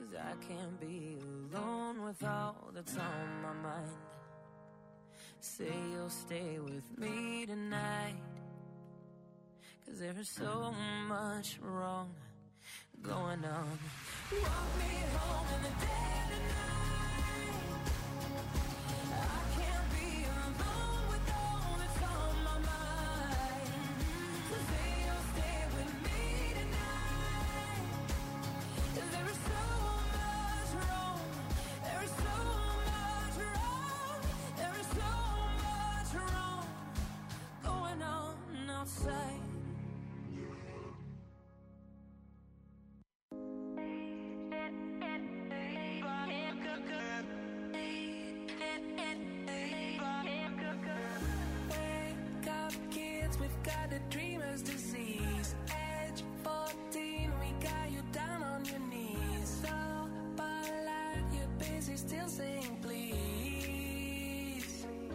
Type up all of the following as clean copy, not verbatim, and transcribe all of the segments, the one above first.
'cause I can't be alone with all that's on my mind. Say you'll stay with me tonight, 'cause there's so much wrong going on. Walk me home in the dead of night. I can't be alone with all that's on my mind. So say you'll stay with me tonight, 'cause there is so much wrong. There is so much wrong. There is so much wrong going on outside. Dreamer's disease. Age 14, we got you down on your knees. So polite, you're busy still saying please.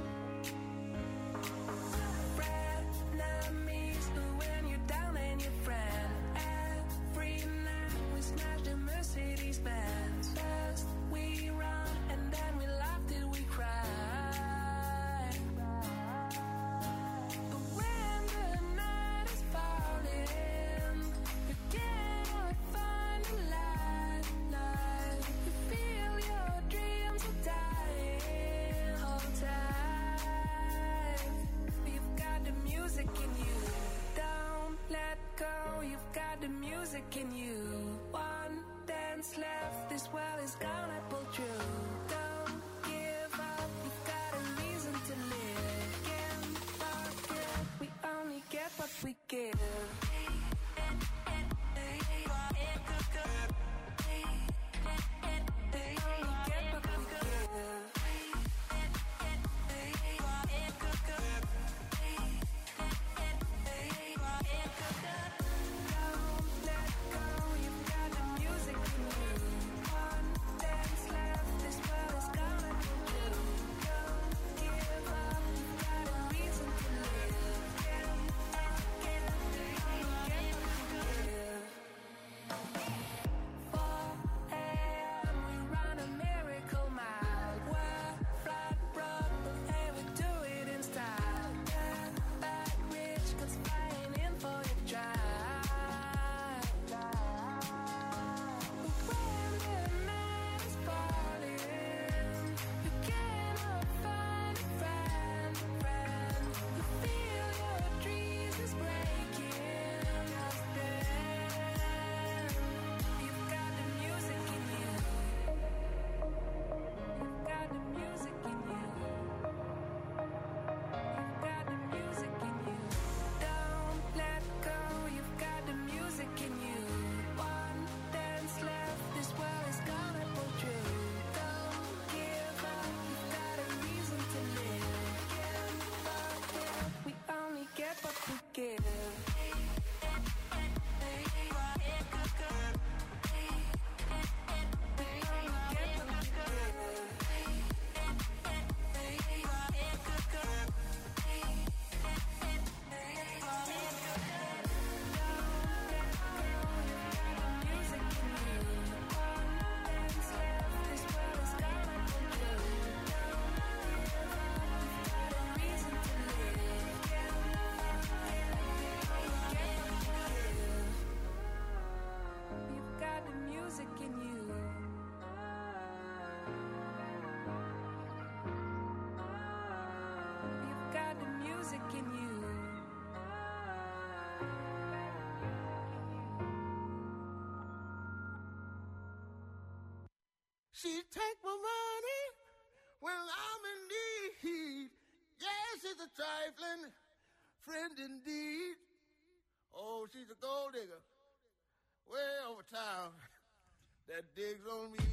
Frenemies, when you're down and your friend. Every night we smash the Mercedes Benz. First we run and then we laugh till we cry. In you, one dance left, this world is gonna pull through. Don't give up, you've got a reason to live. Can't forget, we only get what we give. She take my money when I'm in need. Yes, she's a trifling friend indeed. Oh, she's a gold digger way over town that digs on me.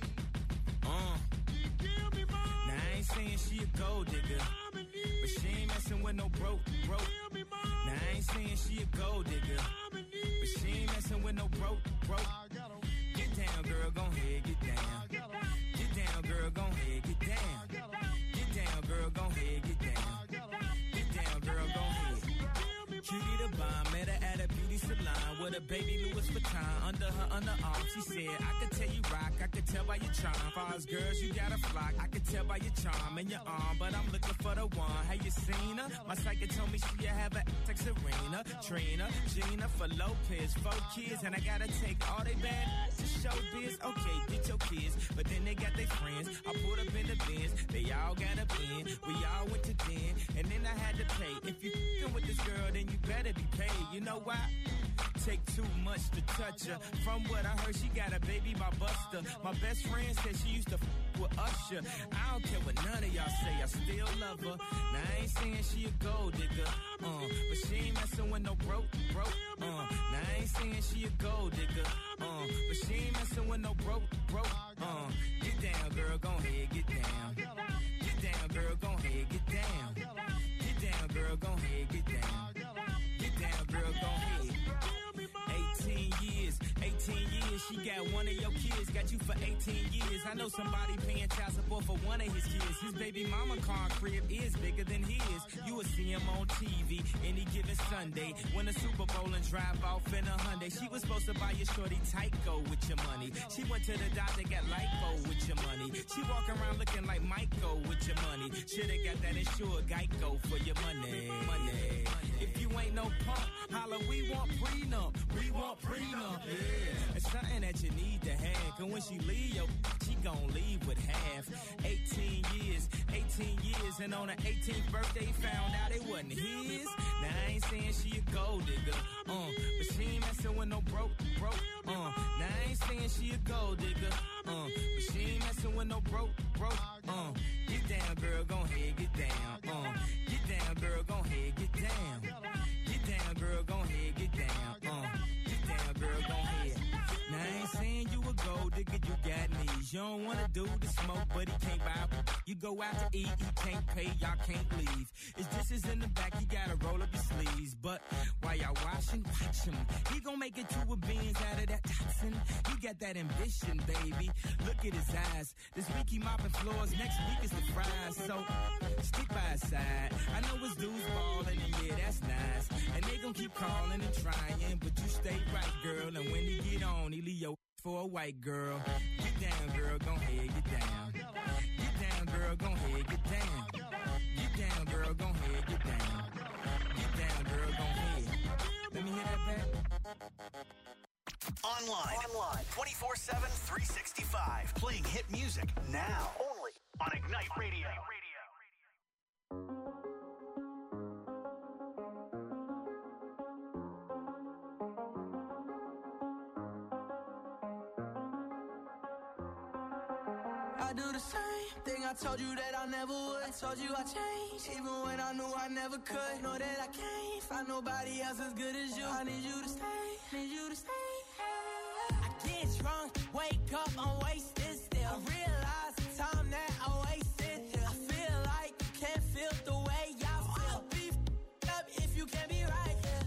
She give me money. Now I ain't saying she a gold digger, but she ain't messing with no broke. Now I ain't saying she a gold digger, but she ain't messing with no broke. Get down, girl, gon' head, get down. Get down, girl, gon' head, get down. Get down, girl, gon' head, get down. Get down, girl, gon' head. cutie the bomb, met her at a beauty salon with a baby Louis Vuitton under her underarm. She said, I could tell you rock, I could tell by your charm. Far as girls, you got a flock, I could tell by your charm and your arm, but I'm looking for the one. Have you seen her? My psychic told me she have a like Serena, Trina, Gina for Lopez, 4 kids, and I gotta take all they bad to show biz. Okay, get your kids, but then they got their friends. I pulled up in the Benz, they all got a pen. We all went to den, and then I had to pay. If you f***ing with this girl, then you better be paid. You know why? Take too much to touch her. From what I heard, she got a baby by Buster. My best friend said she used to f*** with Usher. I don't care what none of y'all say, I still love her. Now I ain't saying she a gold digger, but she ain't messing with no broke. Now I ain't saying she a gold digger, but she ain't messing with no broke. Get down, girl, gon' ahead, get down. Get down, girl, gon' ahead, get down. Get down, girl, gon' ahead, get down. Get down, girl, gon' ahead. 18 years, she got one of your kids, got you for 18 years. I know somebody paying child support for one of his kids. His baby mama car crib is bigger than his. You will see him on TV any given Sunday. Win a Super Bowl and drive off in a Hyundai. She was supposed to buy your shorty Tyco with your money. She went to the doctor, got lipo with your money. She walk around looking like Michael with your money. Shoulda got that insured Geico for your money. If you ain't no punk, holla, we want prenup. We want prenup, yeah. It's something that you need to have. Cause when she leave, she gon' leave with half. 18 years, and on her 18th birthday, found out it wasn't his. Now I ain't saying she a gold digger, but she ain't messing with no broke. Now I ain't saying she a gold digger, but she ain't messing with no broke. Get down, girl, gon' ahead, get down. Get down, girl, gon' ahead, get down. Get down, girl, gon' ahead, get down. Get down, girl, gon' ahead. Now I ain't saying you a gold digger, you got knees. You don't wanna do the smoke, but he can't buy. You go out to eat, he can't pay, y'all can't leave. His dishes in the back, you gotta roll up your sleeves. But while y'all washing, watch him. He gon' make it to a beans out of that toxin. He got that ambition, baby. Look at his eyes. This week he mopping floors, next week is the fries. So stick by his side. I know his dudes ballin', and yeah, that's nice. And they gon' keep calling and trying, but you stay right, girl. And when he get on, he leave your for a white girl. Get down, girl, gon' ahead, get down. Get down, girl, gon' ahead, get down. Get down, girl, gon' ahead, get down. Get down, girl, gon' ahead. Let me hear that back. Online. 24/7, 365. Playing hit music now. Only on Ignite Radio. I do the same thing I told you that I never would. I told you I changed, even when I knew I never could. Know that I can't find nobody else as good as you. I need you to stay, I get drunk, wake up, I'm wasted still. I realize the time that I wasted here. I feel like you can't feel the way I feel. Be up if you can't be right here.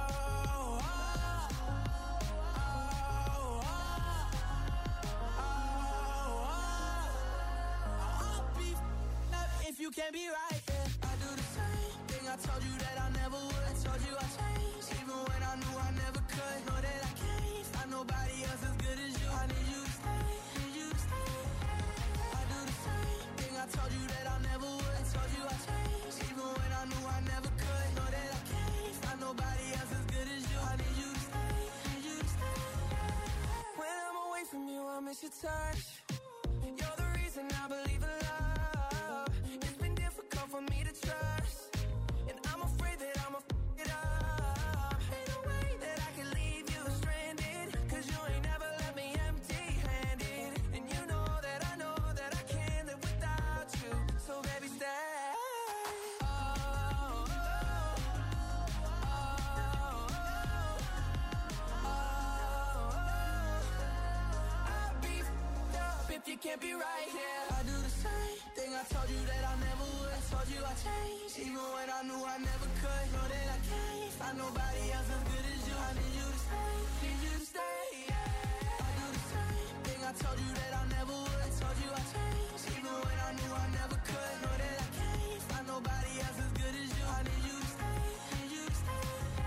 If you can't be right, yeah. I do the same thing I told you that I never would. I told you I changed, even when I knew I never could. Know that I can't find nobody else as good as you. I need you to stay, I do the same thing I told you that I never would. I told you I changed, even when I knew I never could. Know that I can't find nobody else as good as you. I need you to stay, When I'm away from you, I miss your touch. You're the reason I believe in love. For me to trust, and I'm afraid that I'ma f*** it up. Ain't no way that I can leave you stranded, cause you ain't never left me empty-handed. And you know that I can't live without you. So baby, stay. I'll be f***ed up if you can't be right here. I do the same thing I told you that I never would. I told you I changed, even when I knew I never could. Know that I can't find nobody else as good as you. I need you to stay, I do the same thing I told you that I never would. I told you I changed, even when I knew I never could. Know that I can't find nobody else as good as you. I need you to stay,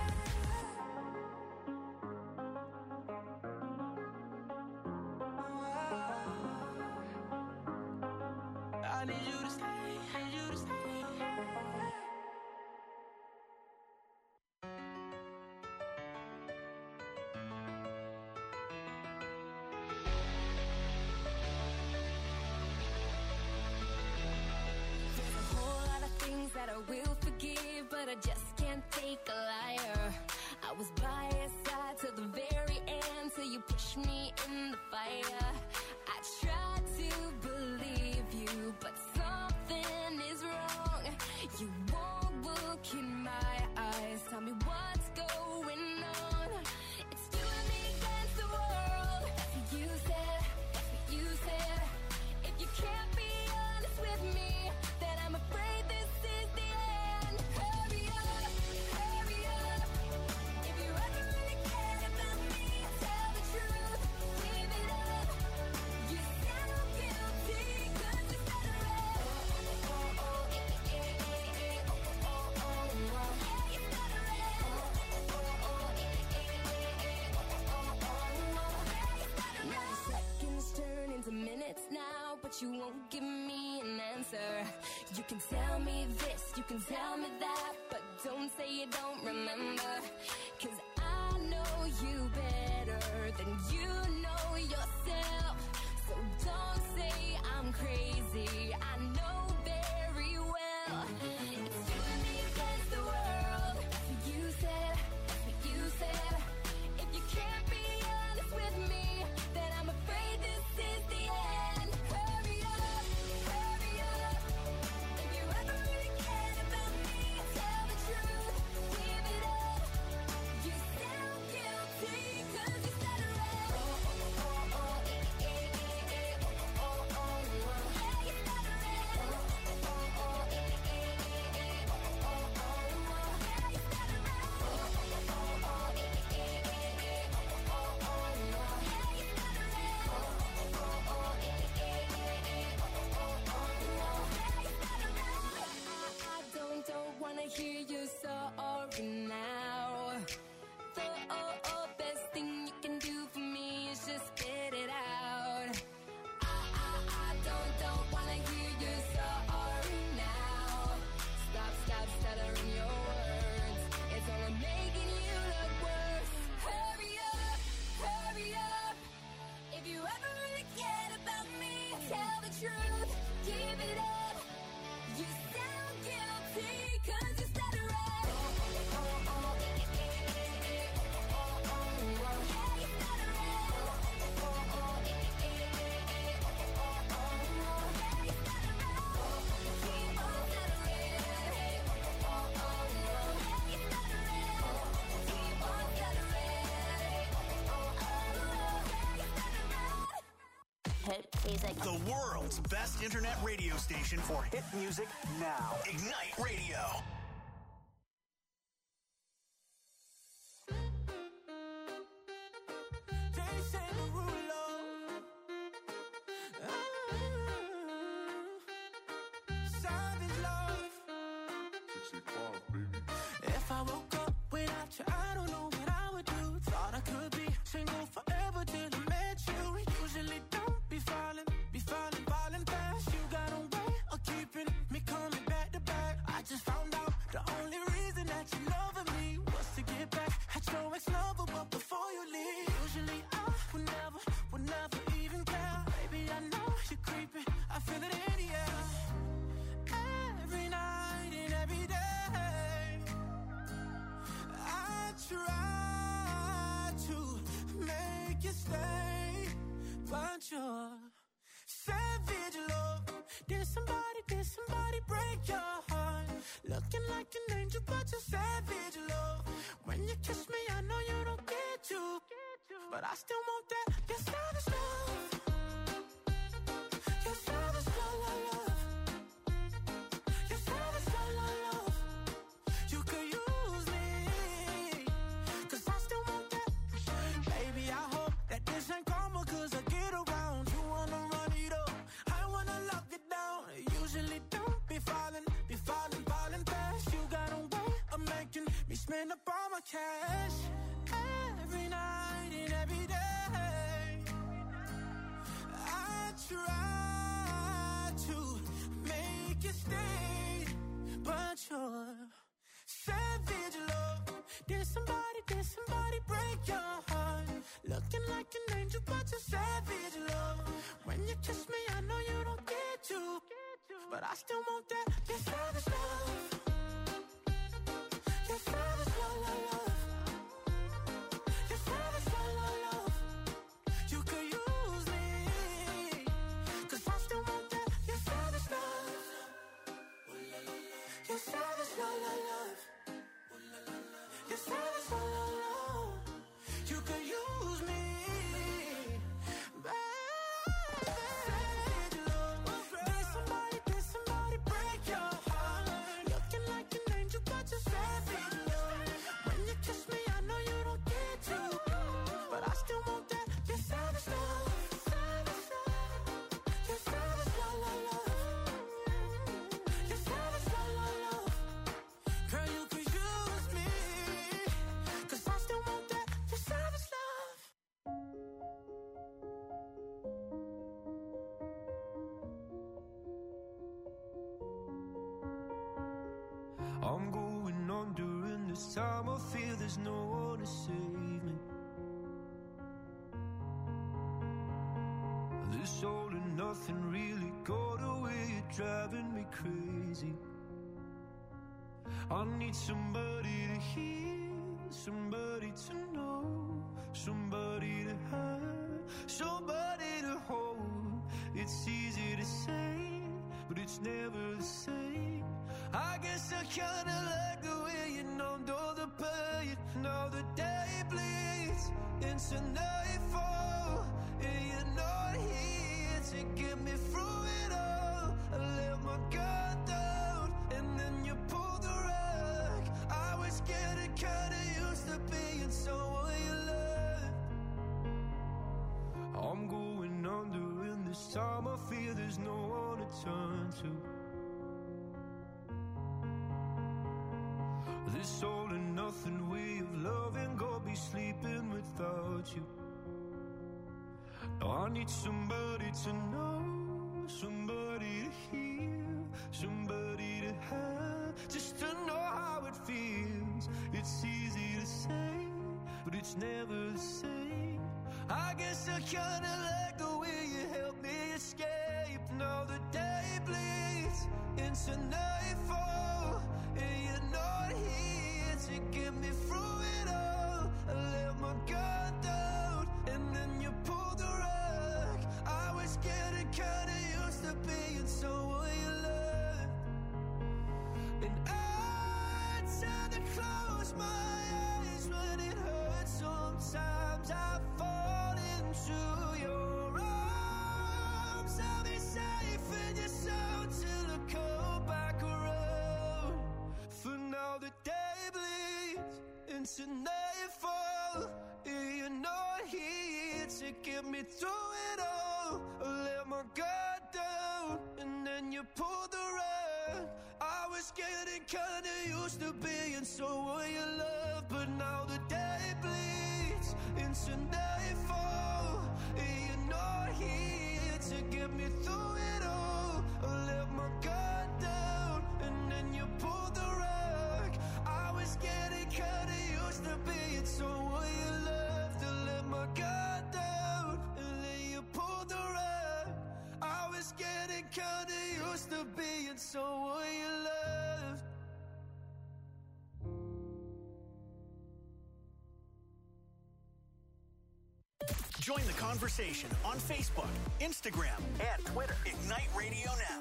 will forgive, but I just can't take a liar. I was by your side till the very end, till you pushed me in the fire. I tried to believe you, but something is wrong. You won't look in my eyes, tell me what's going on. It's you and me against the world. That's what you said, that's what you said. If you can't be honest with me, then I'm afraid this is the end. Hurry up, hurry up. If you ever really care about me, tell the truth, give it up. You sound guilty, cause you said it right. Oh, oh, oh, yeah, you said it right. Oh, oh, now the seconds turn into minutes now, but you won't give me an answer. You can tell me this, you can tell me that, but don't say you don't remember. Cause I know you better than you know yourself. So don't say I'm crazy, I know very well. It's you and me against the world. That's what you said, that's what you said. If you can't be honest with me, then I'm afraid this is the end. Hurry up, hurry up. If you ever really cared about me, tell the truth, give it up. You sound guilty, cause you said it right. Oh, oh, oh, oh, yeah, oh, oh, oh, yeah, you said it right. Oh, oh, oh, yeah, oh, oh, oh, yeah, you said it right. Oh, oh, oh, yeah, I don't wanna hear you sorry now. The best thing you can do for me is just get it out. I don't wanna hear you sorry now. Stop stuttering your words. It's only making you look worse. Hurry up, hurry up. If you ever really cared about me, tell the truth, give it up. You sound guilty, cause you said it right. Oh, oh, oh, oh, yeah, oh, oh, oh, yeah, you said it right. Oh, oh, oh, yeah, oh, oh, oh, yeah, you said it right. Keep on stuttering. Oh, oh, oh, yeah, you said it right. Keep on stuttering. Oh, oh, yeah, you said it right. Hit music. The world's best internet radio station for hit music now. Ignite Radio. If I woke up without you, I don't know what I would do. Thought I could be single forever till I met you. Usually don't be falling fast. You got a way of keeping me coming back to back. I just found out the only reason that you loving me was to get back at your ex-lover, but before you leave, usually I would never even care. Baby, I know you're creeping, I feel it in the air. Every night and every day, I try to make you stay, but you're savage, love. Did somebody break your heart? Looking like an angel, but you're savage, love. When you kiss me, I know you don't get you, but I still want that. You're savage, love. You're savage, love. You're savage, love. You could use me, cause I still want that. Baby, I hope that this ain't karma, cause I get around. You wanna run it up, I wanna lock it down. Usually don't be falling fast. You got a way of making me spend up all my cash. Every night and every day, I try to make you stay, but you're savage, love. Did somebody break your heart? Looking like an angel, but you're savage, love. When you kiss me, I know you don't get you, but I still want that. You're savage, love. I'm going under, and this time I feel there's no one to save me. This all and nothing really got away, you're driving me crazy. I need somebody to hear, somebody to know, somebody to have, somebody to hold. It's easy to say, but it's never the same. I guess I kinda like the way you numbed all the pain. Now the day bleeds into nightfall, and you're not here to get me through it all. I let my guard down, and then you pulled the rug. I was getting kinda used to being someone you loved. I'm going under, and this time I feel there's no one to turn to. This all and nothing way of loving, got me sleeping without you. Now I need somebody to know, somebody to hear, somebody to have, just to know how it feels. It's easy to say, but it's never the same. I guess I kinda like the way you helped me escape. Now the day bleeds into nightfall, and you're not here to get me through it all. I let my guard down, and then you pulled the rug. I was getting kinda used to being someone you loved. And I tend to close my eyes when it hurts. Sometimes I fall into your arms. I'll be safe in your soul till I come back around. For now the day bleeds into nightfall, and you're not here to get me through it all. I let my guard down, and then you pulled the rug. I was getting kinda used to being someone you love, but now the day bleeds into nightfall, and you're not here to get me through it all. I let my guard down, and then you pulled the rug. I was getting kinda used to being someone you loved. I let my guard down, and then you pulled the rug. I was getting kinda used to being someone you loved. Join the conversation on Facebook, Instagram, and Twitter. Ignite Radio Now.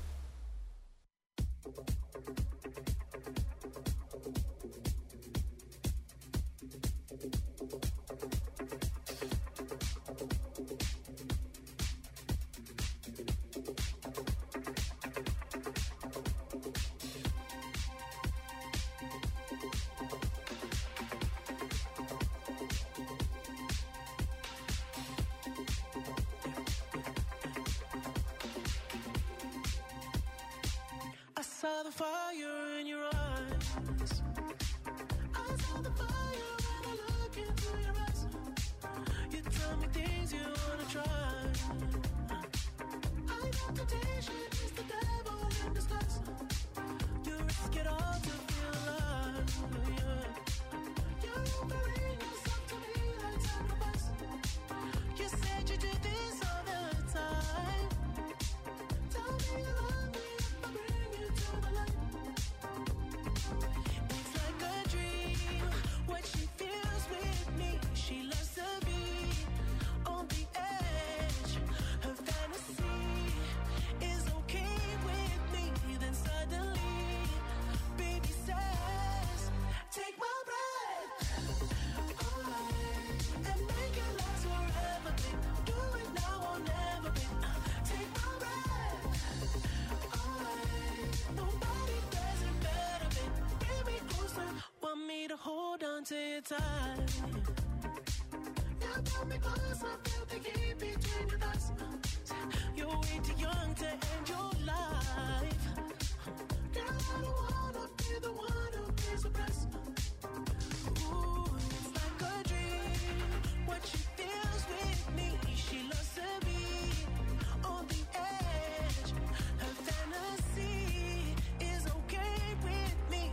I saw the fire in your eyes. I saw the fire when I look into your eyes. You tell me things you wanna try. I know temptation is the devil in disguise. You risk it all to feel alive. Yeah. You're offering yourself to me like sacrifice. You said you do this all the time. Tell me you love me if I bring you to the light. It's like a dream, what she feels with me. She loves to be on the edge. Her fantasy is okay with me. Then suddenly, baby says, take my breath away and make it last forever, babe. Do it now or never, babe. Take my breath away. Nobody does it better, babe. Bring me closer, want me to hold on to your tight. Now pull me closer, feel the heat between your thighs. You're way too young to end your life. Girl, I don't wanna be the one who pays the price. Ooh, it's like a dream, what she feels with me. She loves to be on the edge. Her fantasy is okay with me.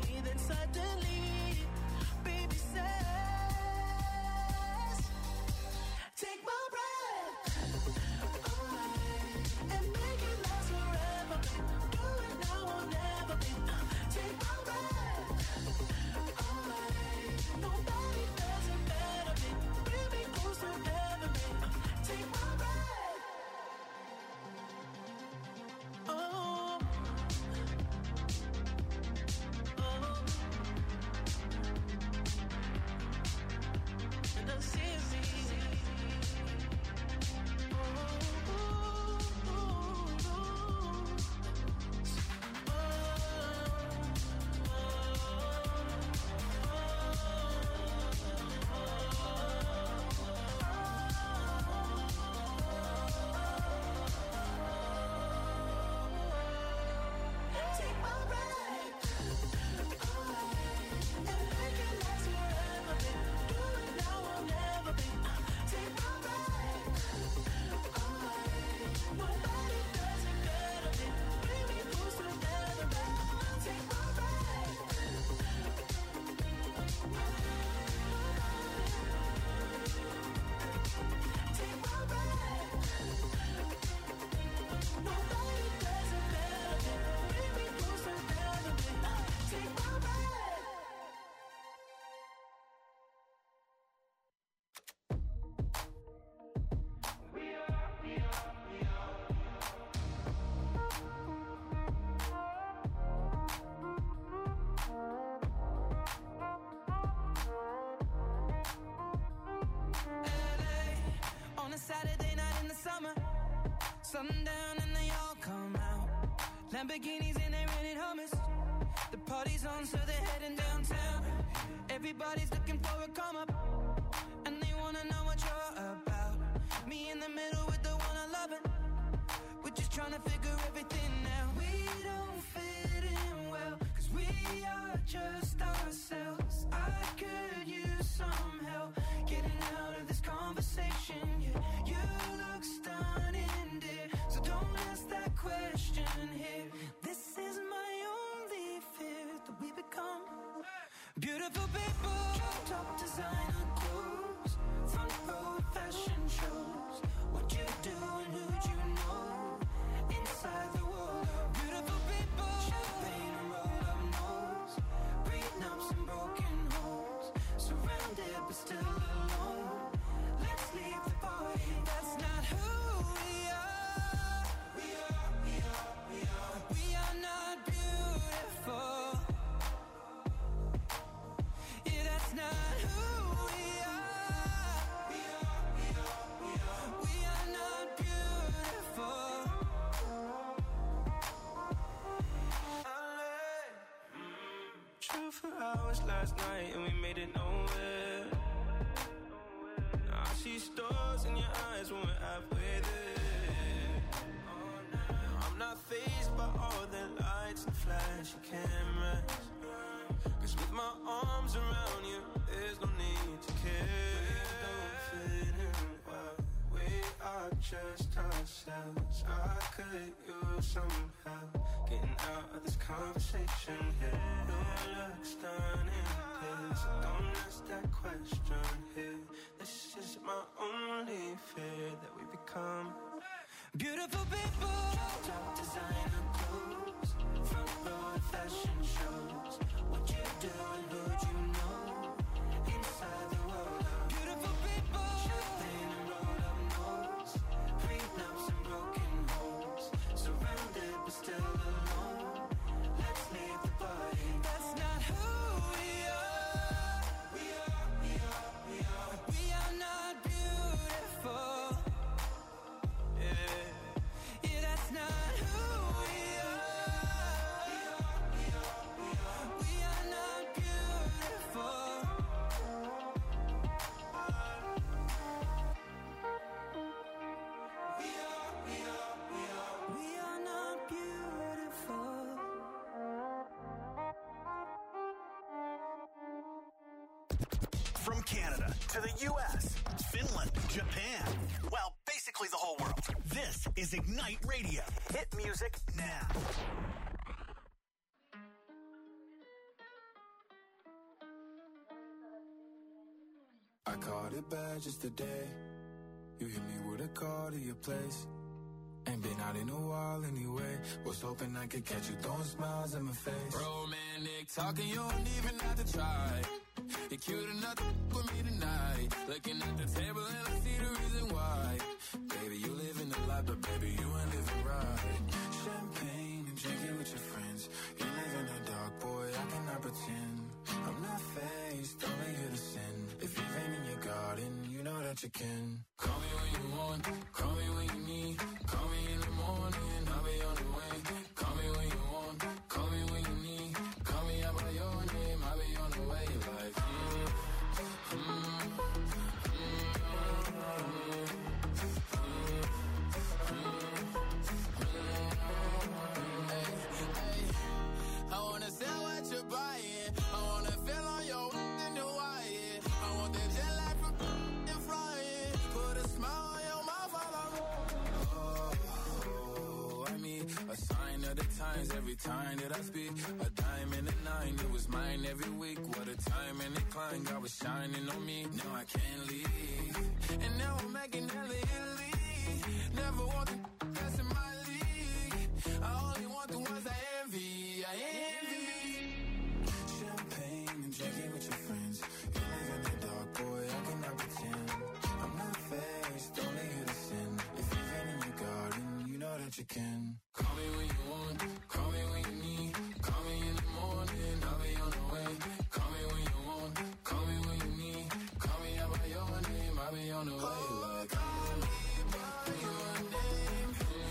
Sundown and they all come out. Lamborghinis and they rented hummus. The party's on, so they're heading downtown. Everybody's looking for a come up, and they wanna know what you're about. Me in the middle with the one I love it. We're just trying to figure everything out. We don't fit in well, 'cause we are just ourselves. I could use some help getting out of this conversation. Yeah, you look stunning, dear, so don't ask that question here. This is my only fear, that we become beautiful people. Top designer clothes, front row fashion shows. What you do and who'd you know? Inside the world of beautiful people. Champagne and roll up nose, prenups and broken homes. Surrounded but still alone. Let's leave the party. That's not who we are. We are not beautiful. Yeah, that's not who we are. We are not beautiful. True for hours last night and we made it nowhere. Now I see stars in your eyes when we're halfway there. I'm not fazed by all the lights and flashy cameras, 'cause with my arms around you, there's no need to care. We don't fit in well, we are just ourselves. I could use some help getting out of this conversation here. You look stunning, dear, so don't ask that question here. This is my only fear, that we become beautiful people. Top designer clothes, front row fashion shows. What you do and who'd you know? Inside the world of beautiful people. Champagne and roll up nose, prenups and broken homes. Surrounded but still alone. Let's leave the party. That's not who we are. We are not beautiful. Yeah, that's not who we are. We are not beautiful. We are not beautiful. From Canada to the U.S., Finland, Japan, well, basically the whole world. This is Ignite Radio. Hit music now. I caught it bad just today. You hit me with a call to your place. Ain't been out in a while anyway. Was hoping I could catch you throwing smiles in my face. Romantic talking, you don't even have to try. You're cute enough to with me tonight. Looking at the table and I see the reason why. Baby, you live in the life, but baby, you ain't living right. Champagne and drinking with your friends. You live in the dark, boy, I cannot pretend. I'm not faced, only here to sin. If you've been in your garden, you know that you can. Call me when you want, call me when you need. Call me in the morning, I'll be on the way. Call me when you want, call me when you need. Call me out by your name, I'll be on the way. Like, I wanna sell what you're buying. I wanna feel on your in the wire. I want that jet lag from and flying. Put a smile on your mouth while I'm I mean, a sign of the times every time that I speak. A dime and a nine, it was mine every week. What a time and a climb, God was shining on me. Now I can't leave, and now I'm making hella Italy. Never want the best in my league. I only want the ones I envy. I envy. Champagne and drinking with your friends. You live in the dark, boy, I cannot pretend. I'm not faced, only here to sin. If you've been in your garden, you know that you can. Call me when you want, call me when you need. Call me in the morning, I'll be on the way. Call me when you want, call me when you need. Call me out by your name, I'll be on the way. Like, call me by your name.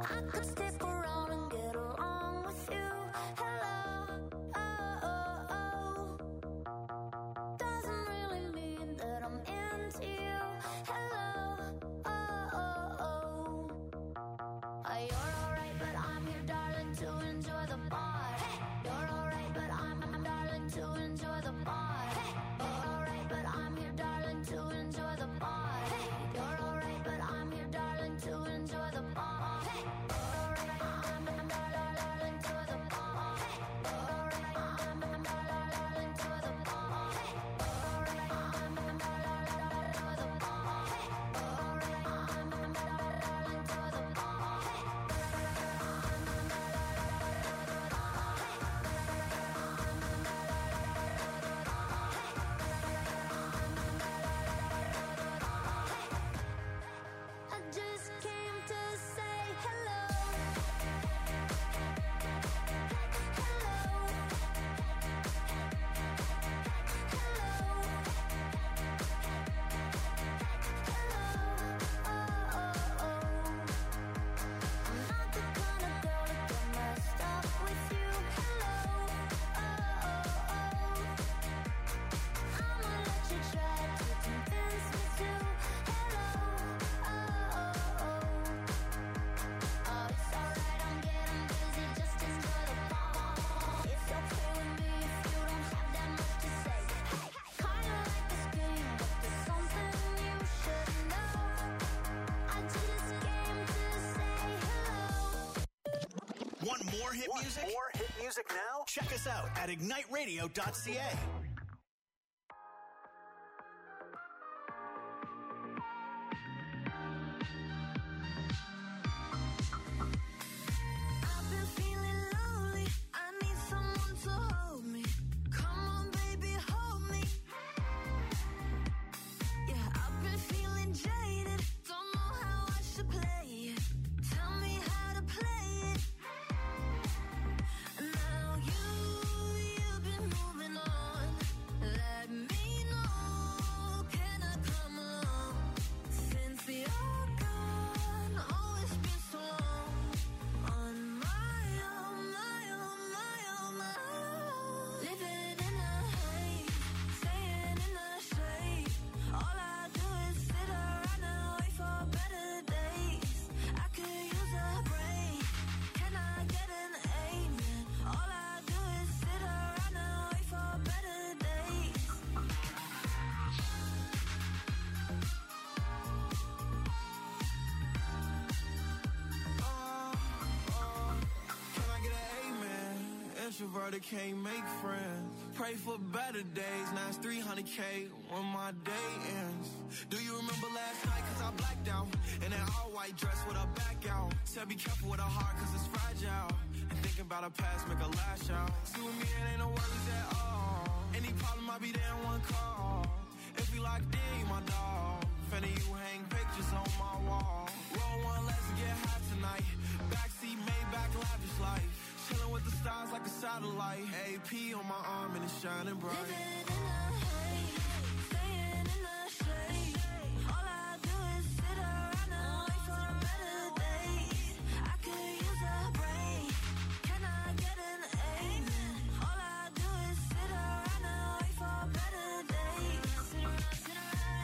I could stick around and get along with you. Hello, oh, oh, oh. Doesn't really mean that I'm into you. Hello, oh, oh, oh. You're alright, but I'm here, darling, to enjoy the bar. Hey, you're alright, but I'm darling, to enjoy the bar. Hey, you're alright, but I'm here, darling, to enjoy the bar. Hey, you're alright, but I'm here, darling, to enjoy the bar. Hey, you're alright, I'm darling, to the bar. Hey, you're alright, I'm darling, to the bar. Hey, you're alright, I'm darling, to the bar. Hey, you're alright, I'm darling, to the bar. I just came to say hello. Hello. Hello. Oh, oh, oh. I'm not the kind of girl to get messed up with you. Hello. Oh, oh, oh. I'ma let you try to convince me to. Hello. Oh, oh, oh. Oh, it's alright, I'm getting busy. Just enjoy the ball. It's okay with me if you don't have that much to say. Hey, kinda like this game, but there's something you should know. I just came to say hello. Want more hit music? More hit music now? Check us out at igniteradio.ca. I've been feeling lonely. I need someone to hold me. Come on, baby, hold me. Yeah, I've been feeling jaded. Don't know how I should play it. Tell me how to play it. Now you've been moving on. Let me know. Can I come along? Since you're gone, oh, it's been so long. On my own, my own, my own, my own. Living in a haze, staying in the shade. All I do is sit around and wait for better days. I could use a break. Can I get an amen? All I do is sit around and wait for better days. Can I get an amen? Introverted can't make friends. Pray for better days. Now it's 300K when my day ends. Do you remember last night? Cause I blacked out. In an all white dress with a back out. Said be careful with a heart cause it's fragile. And thinking about a past make a lash out. See with me it ain't no worries at all. Any problem I'll be there in one call. If we locked in, you my dog. Finna you hang pictures on my wall. Roll one, let's get high tonight. Backseat, Maybach, lavish life. Chilling with the stars like a satellite. AP on my arm and it's shining bright. Living in a haze, staying in the shade. All I do is sit around and wait for better days. I could use a break. Can I get an amen? All I do is sit around and wait for better days. Sit around and wait.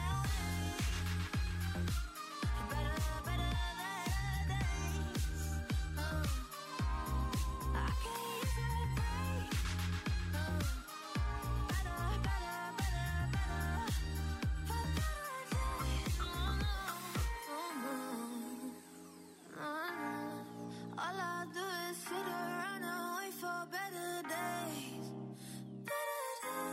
Better days. I could use a break. Better all I do is sit around and wait for better days. Better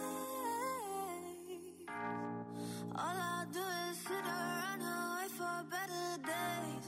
days. All I do is sit around and wait for better days.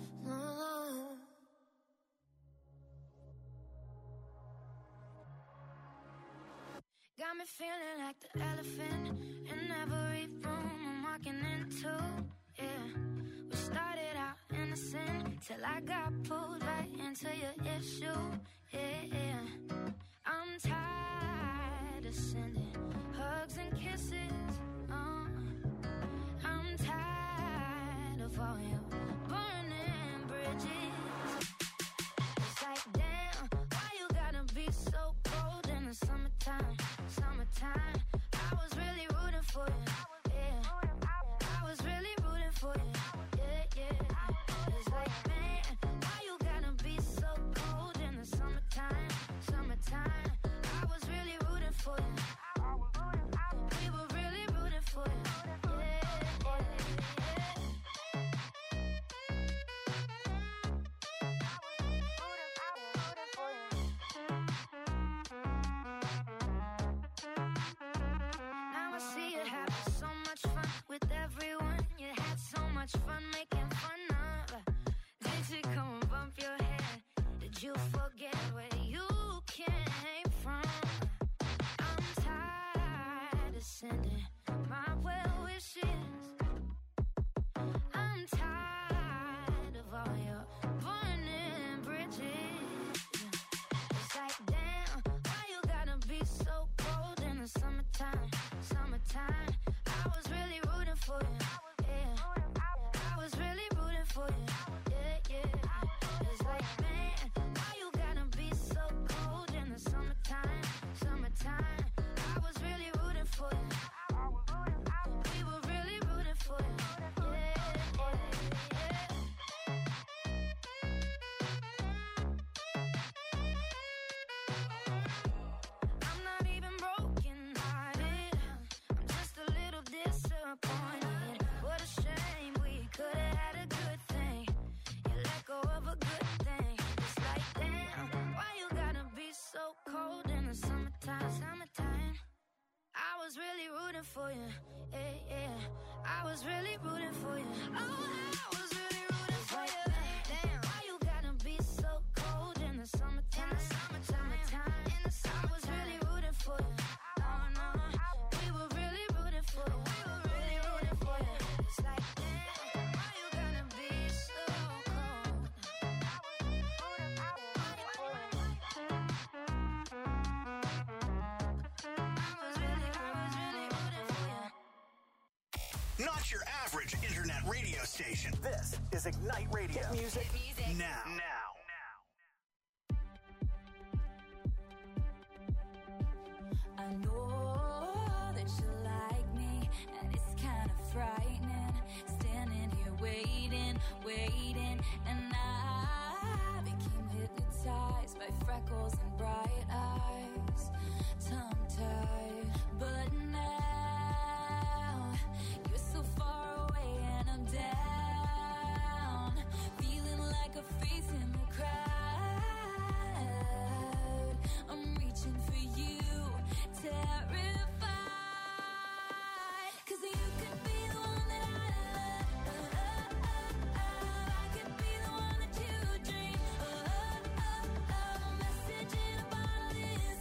Got me feeling like the elephant in every room I'm walking into. Yeah, we started out innocent till I got pulled right into your issue. Yeah, I'm tired of sending hugs and kisses. I'm tired of all your burning bridges. summertime, summertime. I was really rooting for you, yeah. I was really rooting for you, yeah, yeah. It's like, man, why you gotta be so cold in the summertime, summertime? I was really rooting for you. We were really rooting for you, yeah, yeah, yeah. Now I see you having so much fun with everyone. You had so much fun making fun of. Did you come and bump your head? Did you forget where you came from? I'm tired of sending my well wishes. I'm tired of all your burning bridges. It's like, damn, why you gotta be so cold in the summertime, summertime? I was really rooting for you, yeah. I was really rooting for you, yeah, yeah. It's like, man, why you gotta be so cold in the summertime, summertime? I was really rooting for you. We were really rooting for you, yeah, yeah, yeah. I'm not even broken hearted. I'm just a little disappointed. What a shame, we could have had a good thing. You let go of a good thing. It's like, damn, why you gotta be so cold in the summertime, summertime? I was really rooting for you, yeah, yeah. I was really rooting for you. Oh, I was really rooting for you. Damn, why you gotta be so cold in the summertime, summertime? In the summer, I was really rooting for you. No, no, we were really rooting for you. We were really rooting for you. It's like, damn, why you gotta be so cold? I was really rooting for you. Not your average internet radio station. This is Ignite Radio. Hit music, now. I know that you like me, and it's kind of frightening. Standing here waiting, waiting, and I became hypnotized by freckles and bright eyes, tongue-tied. But now you're so far away, and I'm down, feeling like a face in the crowd. I'm reaching for you, terrified, 'cause you could be the one that I love. I could be the one that you dream. Message in a bottle is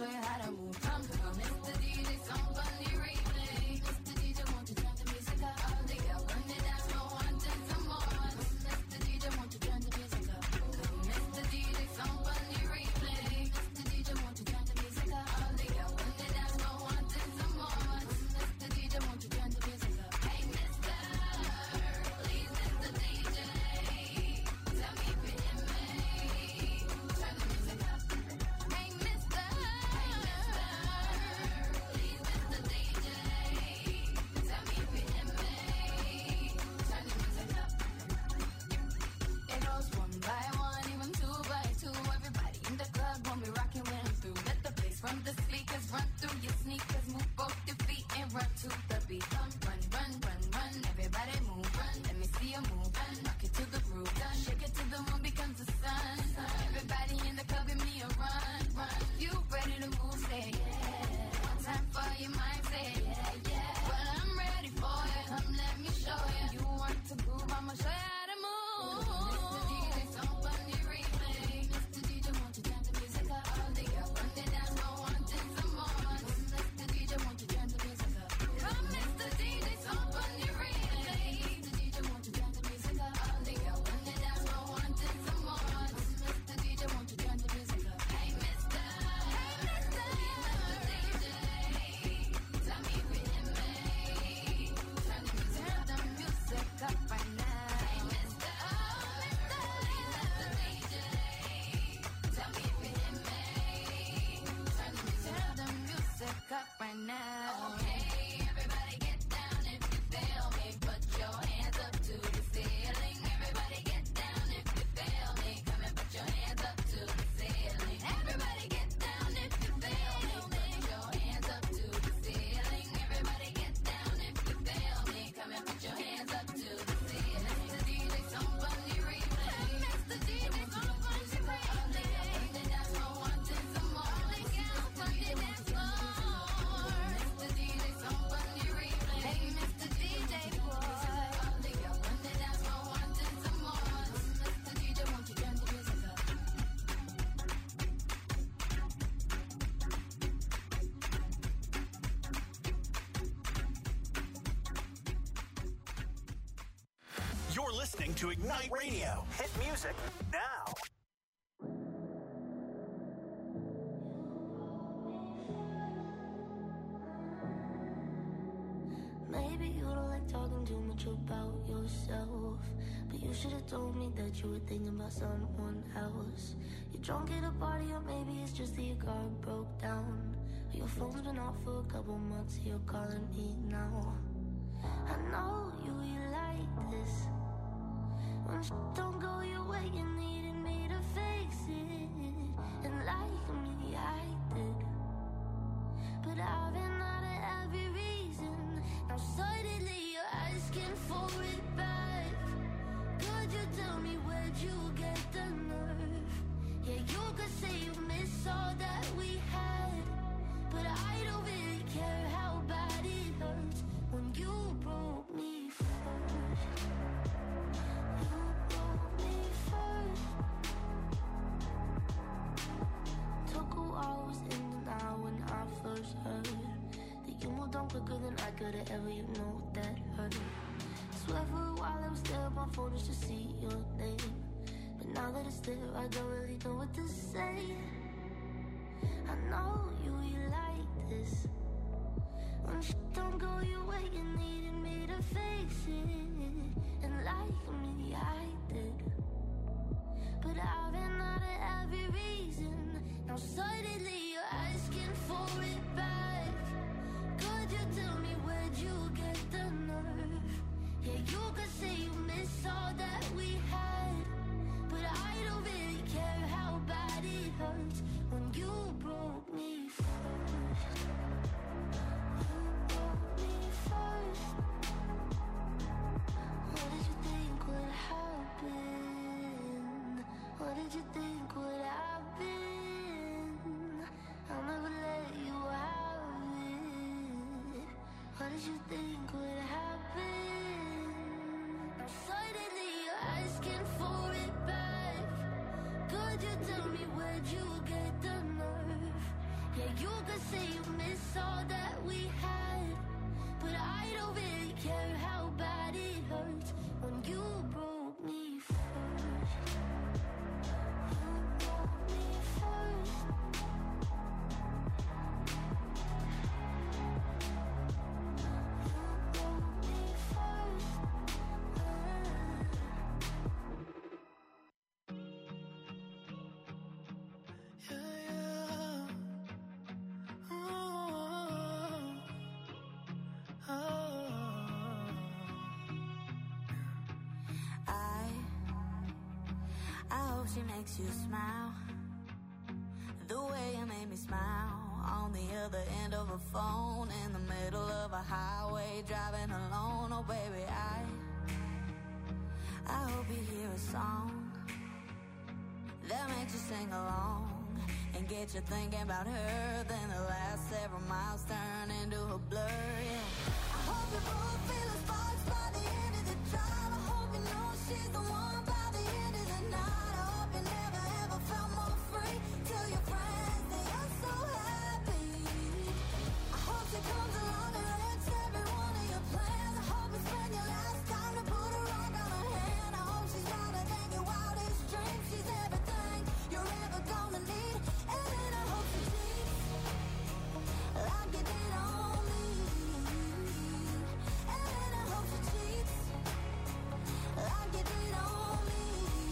show you how to move. Come, Mr. DJ, somebody replay. Mr. DJ, won't you turn the music up? All the girl, when they dance, no one take some more. Mr. DJ, won't you turn the music up? Come, Mr. DJ, somebody replay. Mr. DJ, won't you turn the music up? All the girl, when they dance, no one take some more. Mr. DJ, won't you turn the music up? Hey, Mr. Please, Mr. DJ, tell me if you hear me. Turn the music up. Hey, Mr. Please, Mr. DJ, tell me if you hear me. Turn the music up. It goes one by one, even two by two. Everybody in the club when we rockin' when I'm through. Let the bass from the speakers run through your sneakers. Move both your feet and run to the beat. Run, run, run, run, run. Everybody move, run. Let me see you move. Run, rock it to the groove. Done. Shake it till the moon becomes the sun. Everybody in the club, give me a run, run. You ready to move? Say yeah. One time for your mind, say yeah, yeah. Well, I'm ready for you. Come, let me show you. You want to groove? I'ma show you how to move. Mr. DJ, somebody replay. Mr. DJ, won't you turn the music up? All the girl, when they dance, no one take some more. Mr. DJ, won't you turn the music up? Come, Mr. DJ, somebody replay. Mr. DJ, won't you turn the music up? All the girl, when they dance, no one take some more. Mr. DJ, won't you turn the music up? Hey, Mr. DJ, tell me if you hear me. Turn the music up right now. Hey, Mr. DJ, tell me if you hear me. Turn the music up right now. Okay, everybody get down if you feel me. Put your hands up to the ceiling. Everybody get down if you feel me. Come and put your hands up to the ceiling. Everybody get down if you feel me. Put your hands up to the ceiling. Everybody get down if you feel me. Come and put your hands up to the ceiling. Mr. DJ, somebody replay. Mr. DJ, somebody replay. They dance for one, take some more. They dance for dance more. Mr. DJ, somebody replay. Hey, Mr. DJ boy. They go when they dance for one, take some more. Mr. DJ, won't you turn the music up? You're listening to Ignite Radio. Hit music now. Maybe you don't like talking too much about yourself, but you should have told me that you were thinking about someone else. You're drunk at a party, or maybe it's just that your car broke down. Or your phone's been off for a couple months, you're calling me now. I know you like this. When don't go your way, you needed me to fix it. And like me, I did. But I've been out of every reason. Now suddenly you're asking for it back. Could you tell me where'd you get the nerve? Yeah, you could say you miss all that we had, but I don't really care how bad it hurts when you broke me first. You broke me first. Took a while, was in denial when I first heard that you moved on quicker than I could have ever, you know that hurt. Swear for a while I was there on my phone just to see your name, but now that it's there I don't really know what to say. I know you like this. When don't go your way, you needed me to fix it. And like me, I did. But I've been out of every reason. Now suddenly you're asking for it back. Could you tell me where'd you get the nerve? Yeah, you could say you miss all that we had, but I don't really care how bad it hurts when you broke me first. You broke me first. What did you think would happen? What did you think would happen? I'll never let you have it. What did you think would happen? Now suddenly you're asking for it back. Could you tell me where'd you get the nerve? Yeah, you could say you miss all that we had, but I don't really care how bad it hurts when you broke me first. You broke me first. She makes you smile the way you made me smile on the other end of a phone in the middle of a highway driving alone. Oh baby, I hope you hear a song that makes you sing along and get you thinking about her. Then the last several miles turn into a blur. Yeah, I hope you both feel the sparks by the end of the drive. I hope you know she's the one by the end of the night. Tell your friends that you're so happy. I hope she comes along and wrecks every one of your plans. I hope you spend your last time to put a rock on her hand. I hope she's wilder than your wildest dreams. She's everything you're ever gonna need. And then I hope she cheats like you did on me. And then I hope she cheats like you did on me.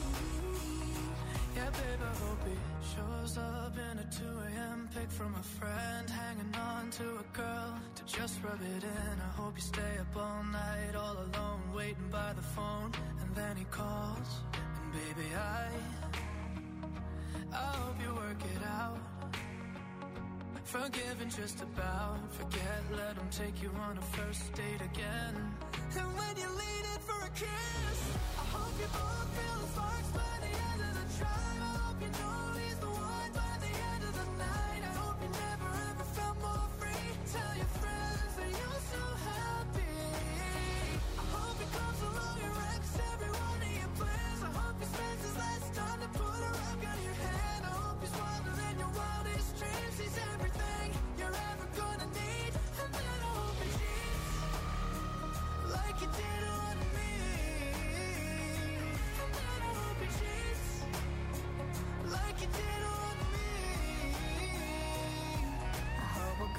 Yeah, babe, I hope he shows up in a 2 a.m. pic from a friend, hanging on to a girl to just rub it in. I hope you stay up all night, all alone, waiting by the phone, and then he calls, and baby, I hope you work it out. Forgiving just about, forget, let him take you on a first date again. And when you lean in for a kiss, I hope you both feel the sparks by the end of the drive. I hope you know he's the one by the end of the night. I hope you never ever felt more free. Tell your friends that you're so happy. I hope he comes along and wrecks every one of your plans. I hope he spends his last time to put a rock on your hand. I hope he's wilder than your wildest dreams. He's everything you're ever gonna need. And then I hope he cheats like you did on me. And then I hope he cheats like you did on me. I hope it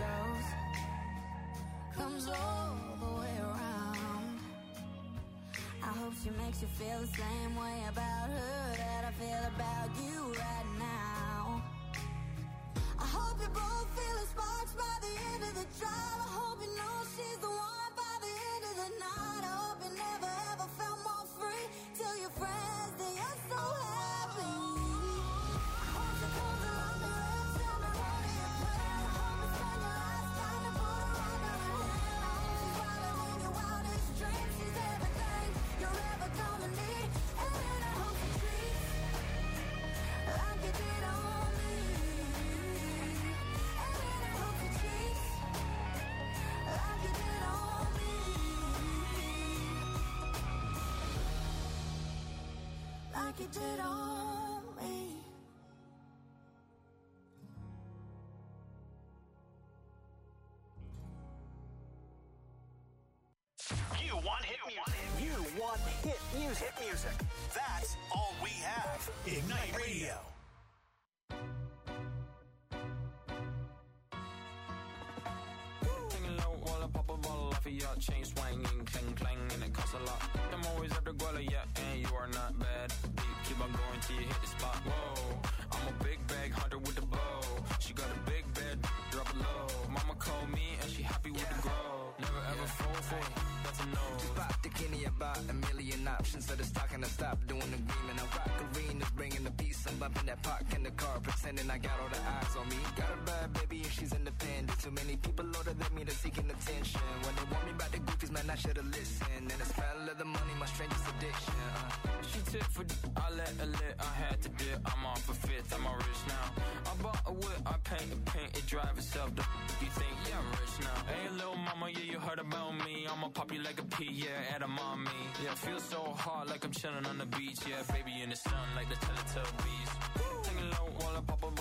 comes all the way around. I hope she makes you feel the same way about her that I feel about you right now. I hope you both feel the sparks by the end of the drive. I hope you know she's the one by the end of the night. I hope you never ever felt more free. Tell your friends that you're so happy. I hope she comes along and wrecks every one of your plans. I hope you spend your last time to put a rock on her hand. I hope she's wilder than your wildest dreams. She's everything you're ever gonna need. And then I hope she treats like you did on me. And then I hope she treats like you did on me. Like you did on me. You want hit music. You want hit music. Hit music. That's all we have. Ignite Radio. Hanging low while I pop a bottle off of your chain swinging, clang clang, and it costs a lot. I'm always at the guala, yeah, and you are not bad. Keep on going till you hit the spot. Whoa, I'm a big bag hunter with the bow. She got a big bed, drop it low. Mama called me and she happy with the grow. Never ever fall for it, that's a no. Just pop the Kenny about a million options. So the stock and I stop doing the green. And I rock arenas, bringing the peace. I'm bumping that park in the car, pretending I got all the eyes on me. Got a bad baby and she's independent. Too many people older than me, they're seeking attention. When they want me about the goofies, man, I should've listened. And the smell of the money, my strangest addiction. She tip for I let her lit, I had to dip. I'm off a fifth, I'm all rich now. I bought a whip, I paint it drive itself. You think, yeah, I'm rich now. Hey, little mama, yeah, you heard about me. I'ma pop you like a pea, yeah, at a mommy. Yeah, feel so hot like I'm chilling on the beach. Yeah, baby in the sun like the Teletubbies. Hanging low while I pop a ball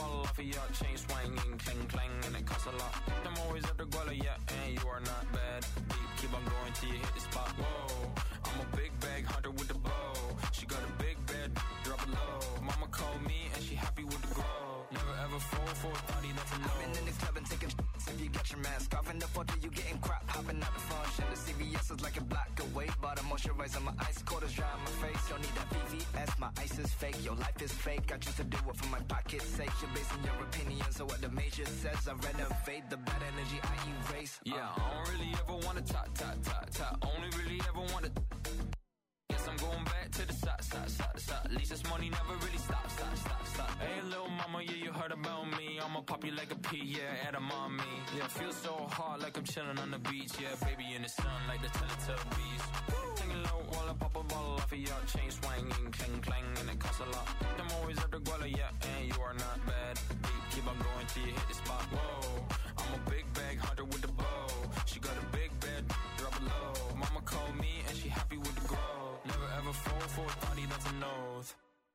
bottle off of your chain swinging, clang clang, and it costs a lot. I'm always at the guala, yeah, and you are not bad. Deep, keep on going till you hit the spot. Whoa, I'm a big bag hunter with the bow. She got a big bed, drop it low. Mama called me and she happy with the grow. Never ever fall for a thotty, that's a no. I've been in the club and taking if you get your mask off in the photo, you getting crap hopping out the function. The CVS is like a block away, but I'm moisturizing my ice cold is dry on my face. Don't need that VVS, my ice is fake. Your life is fake. I choose to do it for my pocket's sake. You're basing your opinions on what the major says. I renovate the bad energy I erase. Yeah, I don't really ever wanna top. Only really ever wanna. Guess I'm going back to the side. At least this money never really stop. Hey, little mama, yeah, you heard about me. I'ma pop you like a pea, yeah, at a mommy. Yeah, feel so hot like I'm chilling on the beach. Yeah, baby in the sun like the Teletubbies. Singing low while I pop a bottle off of your chain swinging, clang clang, and it costs a lot. I'm always at the guala, yeah, and you are not bad. Deep, keep on going till you hit the spot. Whoa, I'm a big bag hunter with the bow. She got a big bed, drop it low. Mama called me and she happy with the grow. Never ever fall for a thotty, that's a nose.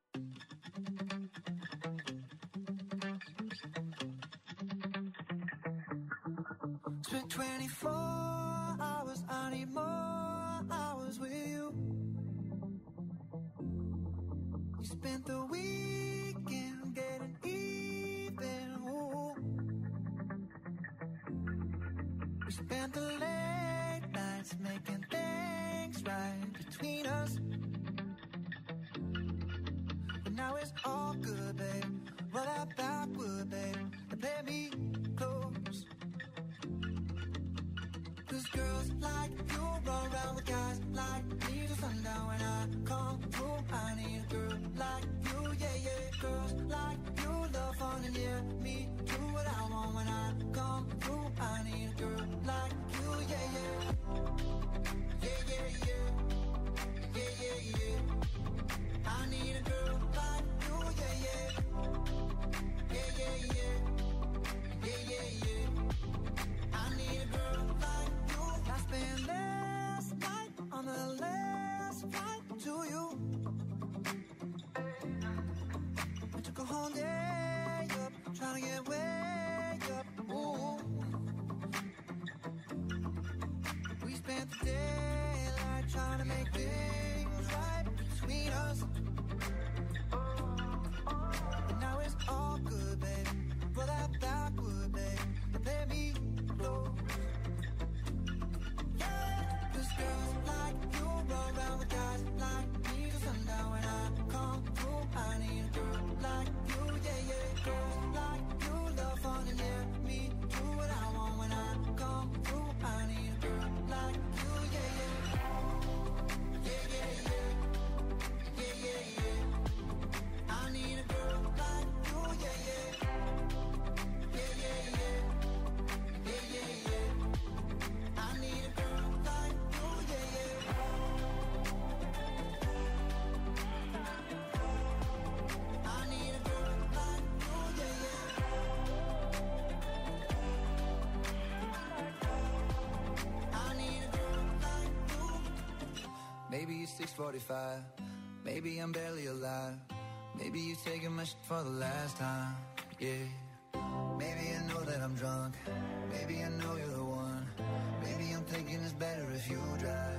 Spent 24 hours, I need more hours with you. You spent the weekend getting even. Ooh. We spent the late nights making things right between us. But now it's all good, babe. Roll that backward, babe, and play me close. 'Cause girls like you run around with guys like me till sundown. When I come through, I need a girl like you, yeah, yeah. Girls like you love fun and yeah, me do what I want. When I come through, I need a girl like you, yeah, yeah. Yeah, yeah, yeah. Yeah, yeah, yeah. I need a girl like you, yeah, yeah. Yeah, yeah, yeah. Yeah, yeah, yeah. I need a girl like you. I spent last night on the last flight to you. I took a whole day up, trying to get way up. Ooh. We spent the daylight trying to make things right between us. But now it's all good, babe. Roll that backward, babe, and let me close. Yeah, 'cause girls like you run around with guys like me till sundown. When I come through, I need a girl like you, yeah, yeah. Girls like you love fun and yeah, me do what I want. When I come through, I need a girl like you, yeah, yeah. Yeah, yeah, yeah. Yeah, yeah, yeah. I need a girl like you, yeah, yeah. Yeah, yeah, yeah. Yeah, yeah, yeah. I need a girl like you, yeah, yeah. I need a girl like you, yeah, yeah. I need a girl like you. Maybe it's 6:45. Maybe I'm barely alive. Maybe you're taking my shit for the last time. Yeah. Maybe I know that I'm drunk. Maybe I know you're the one. Maybe I'm thinking it's better if you drive.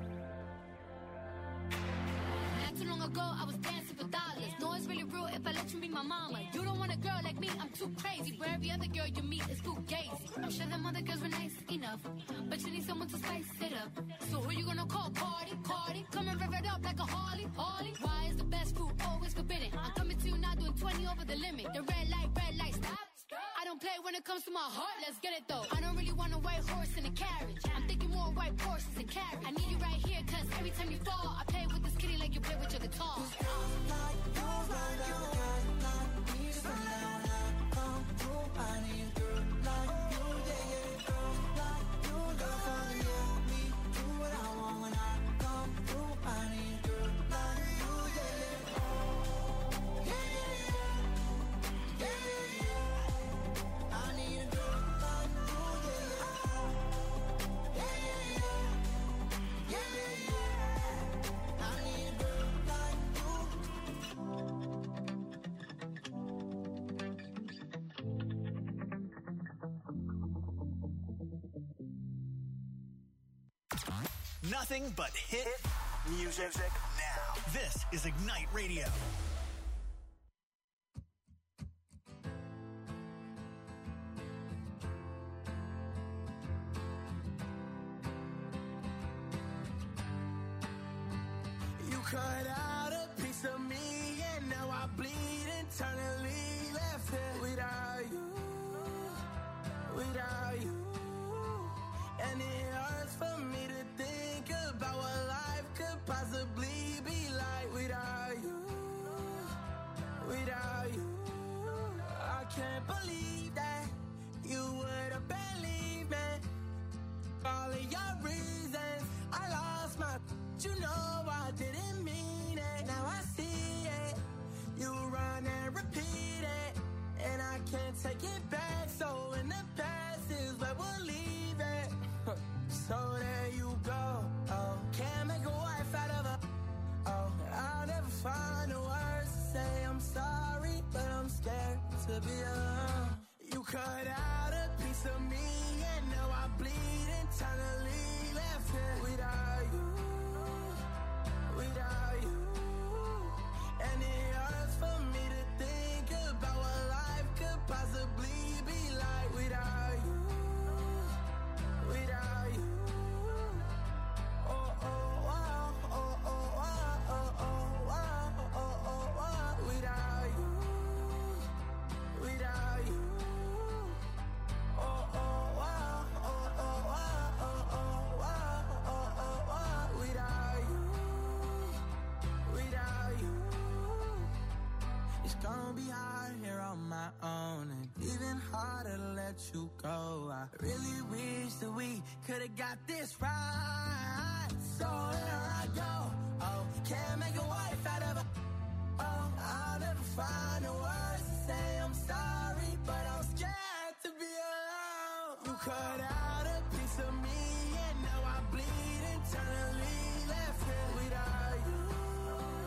Not too long ago, I was dancing for dollars. No, it's really real if I let you be my mama. You don't want a girl like me, I'm too crazy. Where every other girl you meet is too gazy. I'm sure them other girls were nice enough, but you need someone to spice it up. So who you gonna call? Cardi? Come and rev it up like a Harley. Why is the best food always forbidden? I'm coming to you now doing 20 over the limit. The red light, stop. I don't play when it comes to my heart, let's get it though. I don't really want a white horse in a carriage. I'm thinking more white horses and carriage. I need you right here, cause every time you fall, I play with this kitty like you play with your guitar. I need a girl like you, yeah, yeah. Girls like you, love fun, yeah. Me do what I want when I come through. I need a girl like you, yeah, yeah. Yeah, yeah, yeah. Yeah, yeah, yeah. I need a girl like you, yeah, yeah. Yeah, yeah, yeah. Yeah, yeah, yeah. I need a girl like Nothing but hit music now. This is Ignite Radio. You cut out a piece of me and now I bleed internally. Left here without you, without you. And it hurts for me to think about what life could possibly be like without you, without you. I can't believe that you would have believed me. All of your reasons, I lost my, you know I didn't mean it. Now I see it, you run and repeat it, and I can't take it back. So in the past is where we'll leave it. So there you go. Oh, can't make a wife out of her. Oh, I'll never find the words to say I'm sorry, but I'm scared to be alone. You cut out a piece of me, and now I bleed internally. Left here without you, without you. And it hurts for me to think about what life could possibly be like without you, without you. Oh, oh, oh, oh, oh, oh, oh, oh, oh, oh, oh, without you, without you. Oh, oh, oh, oh, oh, oh, oh, oh, oh, oh, without you, without you. It's gonna be hard here on my own, and even harder to let you go. I really wish that we could've got this right. So here I go. Oh, can't make a wife out of her. Oh, I'll never find the words to say I'm sorry, but I'm scared to be alone. You cut